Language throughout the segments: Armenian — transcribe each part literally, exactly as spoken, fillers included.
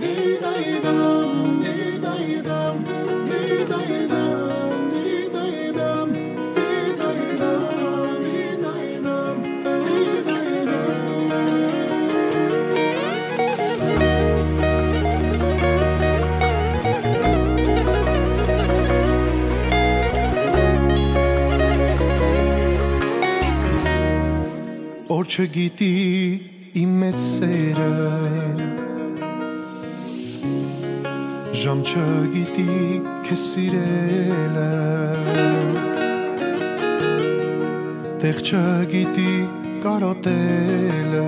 Որ չգիտի իմ մեծ սերը Ժամ չգիտի քեզ սիրելը Տեղ չգիտի կարոտելը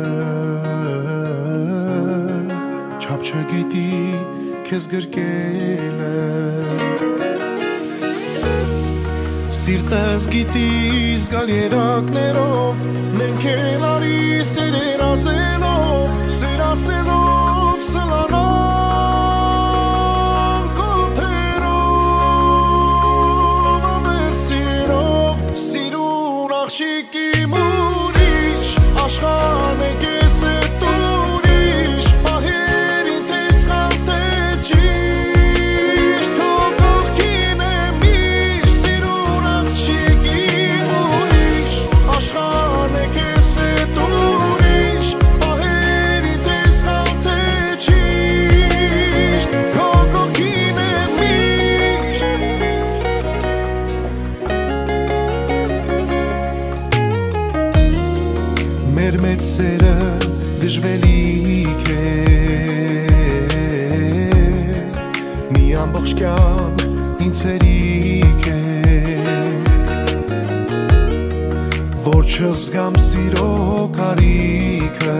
Չափ չգիտի քեզ գրկելը Սիրտս գիտի զգալ երակներով Մենք էլ արի սերեր ասելով Սեր ասելով սլանանք օթերով Ամեր սիրով Սիրուն աղջիկ իմ ուրիշ Աշխարհն է քեզ հետ ուրիշ Պահերին թե սխալ թե ճիշտ Քո կողքին եմ միշտ Սիրուն աղջիկ իմ ուրիշ Աշխարհն է քեզ հետ ուրիշ Պահերին թե սխալ թե ճիշտ Քո կողքին եմ միշտ Մեր մեծ սերը դժվելիք է Մի ամբողջ կյանք ինձ հերիք է Որ չզգամ սիրո կարիքը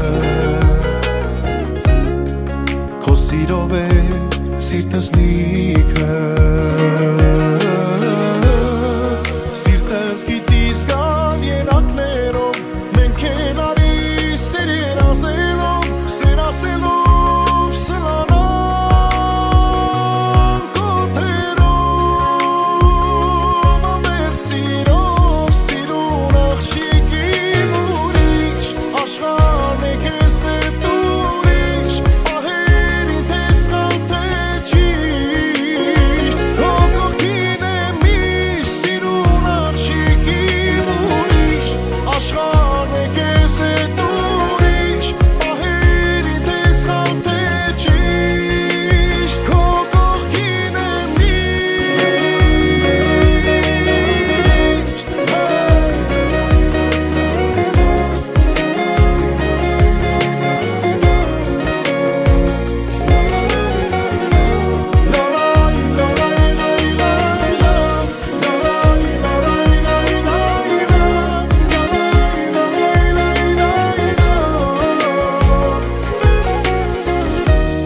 Քո սիրով է սիրտս լիքը Սիրտս գիտի զգալ երակներով Մենք էլ արի սերեր ասելով Սեր ասելով սլանանք օթերով Ամեր սիրով Սիրուն աղջիկ իմ ուրիշ Աշխարհն է քեզ հետ ուրիշ Պահերին թե սխալ թե ճիշտ Քո կողքին եմ միշտ Սիրուն աղջիկ իմ ուրիշ Աշխարհն է քեզ հետ ուրիշ Պահերին թե սխալ թե ճիշտ Քո կողքին եմ միշտ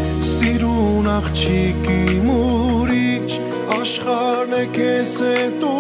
Սիրուն աղջիկ իմ ուրիշ Աշխարհն է քեզ հետ